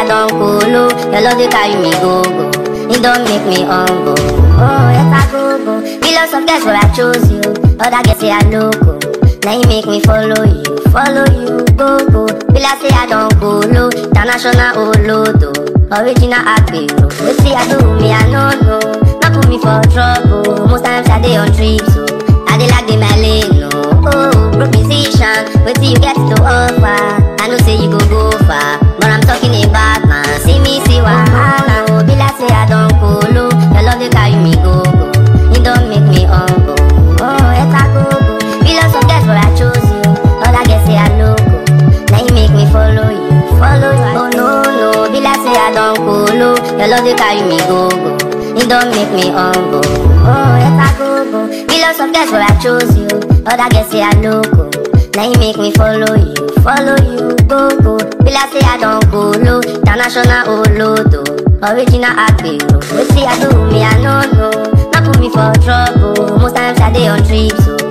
I don't cool. Your love they carry me go. It don't make me humble. Oh, yes I go. Millions of guys but I chose you. Other guys say I loco. Now you make me follow you, go. Will I say I don't cool. International Olodo, original Agbero. Wait see I do me, I know. Not put me for trouble. Most times I dey on trips, so I dey like the my lane, no. Oh, broke musician, wait till you get to offer. I know say you go far, but I'm talking about man. See me, see wahala. Oh, be like say I don't cool. Your love they carry me go. It don't make me humble. Oh, it's a go. Millions of guys but I chose you. Other guys say I loco. Now you make me follow you. Oh no, be like say I don't cool. Your love they carry me go. It don't make me humble. Oh, it's a go. Millions of guys but I chose you. Other guys say I loco. Now you make me follow you, go. Be like say I don't cool. International Olodo, original Agbero. Wait see I do me, I know. Not put me for trouble. Most times I dey on trips, so